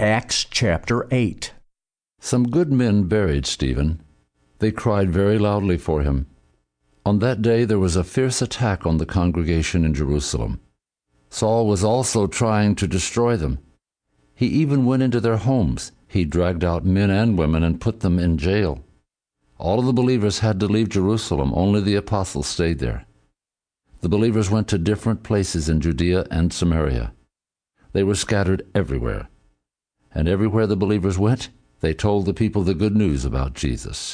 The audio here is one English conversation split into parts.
Acts chapter 8. Some good men buried Stephen. They cried very loudly for him. On that day there was a fierce attack on the congregation in Jerusalem. Saul was also trying to destroy them. He even went into their homes. He dragged out men and women and put them in jail. All of the believers had to leave Jerusalem. Only the apostles stayed there. The believers went to different places in Judea and Samaria. They were scattered everywhere. And everywhere the believers went, they told the people the good news about Jesus.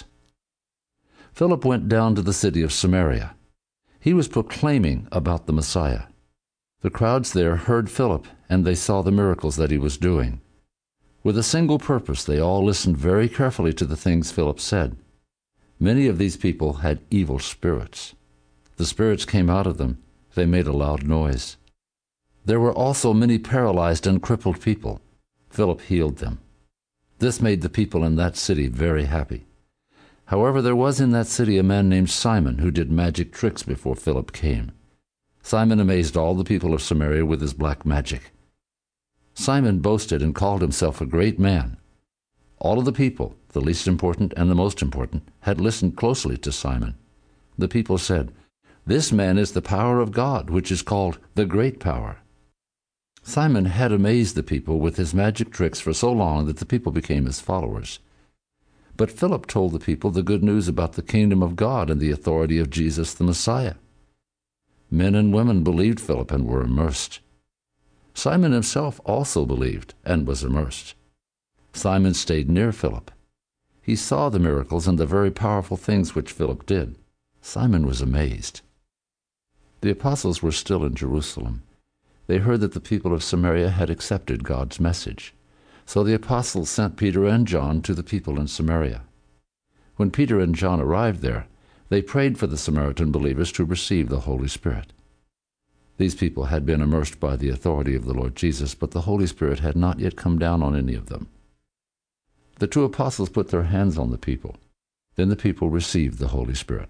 Philip went down to the city of Samaria. He was proclaiming about the Messiah. The crowds there heard Philip, and they saw the miracles that he was doing. With a single purpose, they all listened very carefully to the things Philip said. Many of these people had evil spirits. The spirits came out of them. They made a loud noise. There were also many paralyzed and crippled people. Philip healed them. This made the people in that city very happy. However, there was in that city a man named Simon who did magic tricks before Philip came. Simon amazed all the people of Samaria with his black magic. Simon boasted and called himself a great man. All of the people, the least important and the most important, had listened closely to Simon. The people said, "This man is the power of God, which is called the Great Power." Simon had amazed the people with his magic tricks for so long that the people became his followers. But Philip told the people the good news about the kingdom of God and the authority of Jesus the Messiah. Men and women believed Philip and were immersed. Simon himself also believed and was immersed. Simon stayed near Philip. He saw the miracles and the very powerful things which Philip did. Simon was amazed. The apostles were still in Jerusalem. They heard that the people of Samaria had accepted God's message. So the apostles sent Peter and John to the people in Samaria. When Peter and John arrived there, they prayed for the Samaritan believers to receive the Holy Spirit. These people had been immersed by the authority of the Lord Jesus, but the Holy Spirit had not yet come down on any of them. The two apostles put their hands on the people. Then the people received the Holy Spirit.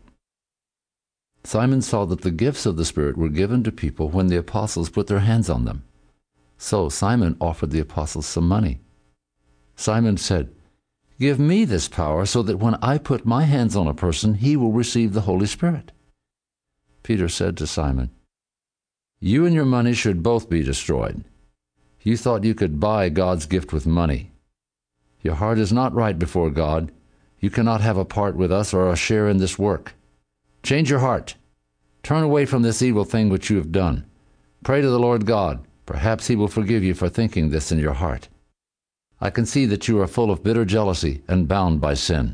Simon saw that the gifts of the Spirit were given to people when the apostles put their hands on them. So Simon offered the apostles some money. Simon said, "Give me this power so that when I put my hands on a person, he will receive the Holy Spirit." Peter said to Simon, "You and your money should both be destroyed. You thought you could buy God's gift with money. Your heart is not right before God. You cannot have a part with us or a share in this work. Change your heart. Turn away from this evil thing which you have done. Pray to the Lord God. Perhaps he will forgive you for thinking this in your heart. I can see that you are full of bitter jealousy and bound by sin."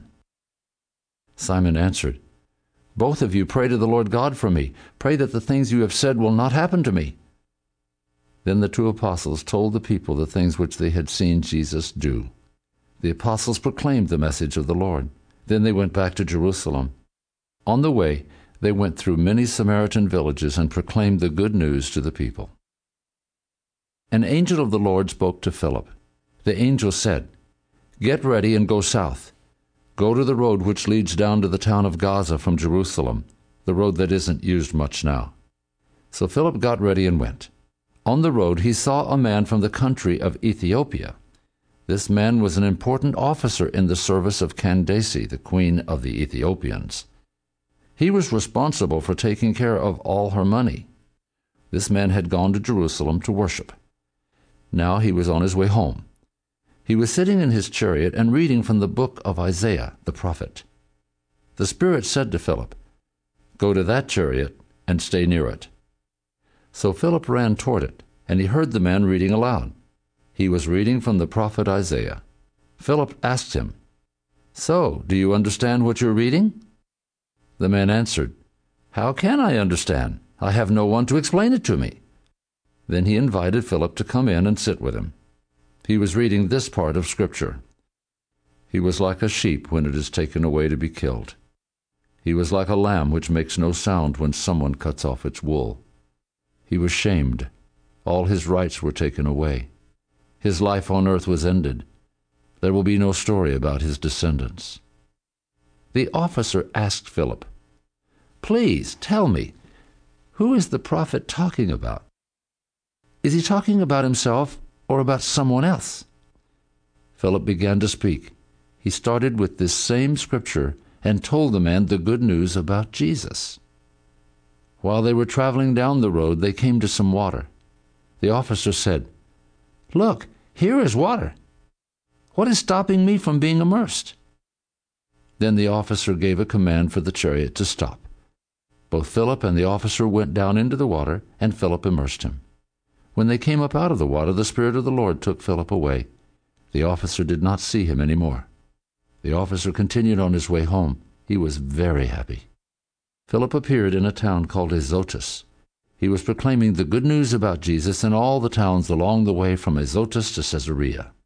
Simon answered, "Both of you pray to the Lord God for me. Pray that the things you have said will not happen to me." Then the two apostles told the people the things which they had seen Jesus do. The apostles proclaimed the message of the Lord. Then they went back to Jerusalem. On the way, they went through many Samaritan villages and proclaimed the good news to the people. An angel of the Lord spoke to Philip. The angel said, "Get ready and go south. Go to the road which leads down to the town of Gaza from Jerusalem, the road that isn't used much now." So Philip got ready and went. On the road he saw a man from the country of Ethiopia. This man was an important officer in the service of Candace, the queen of the Ethiopians. He was responsible for taking care of all her money. This man had gone to Jerusalem to worship. Now he was on his way home. He was sitting in his chariot and reading from the book of Isaiah, the prophet. The Spirit said to Philip, "Go to that chariot and stay near it." So Philip ran toward it, and he heard the man reading aloud. He was reading from the prophet Isaiah. Philip asked him, "So, do you understand what you're reading?" The man answered, "How can I understand? I have no one to explain it to me." Then he invited Philip to come in and sit with him. He was reading this part of Scripture. "He was like a sheep when it is taken away to be killed. He was like a lamb which makes no sound when someone cuts off its wool. He was shamed. All his rights were taken away. His life on earth was ended. There will be no story about his descendants." The officer asked Philip, "Please tell me, who is the prophet talking about? Is he talking about himself or about someone else?" Philip began to speak. He started with this same scripture and told the man the good news about Jesus. While they were traveling down the road, they came to some water. The officer said, "Look, here is water. What is stopping me from being immersed?" Then the officer gave a command for the chariot to stop. Both Philip and the officer went down into the water, and Philip immersed him. When they came up out of the water, the Spirit of the Lord took Philip away. The officer did not see him any more. The officer continued on his way home. He was very happy. Philip appeared in a town called Azotus. He was proclaiming the good news about Jesus in all the towns along the way from Azotus to Caesarea.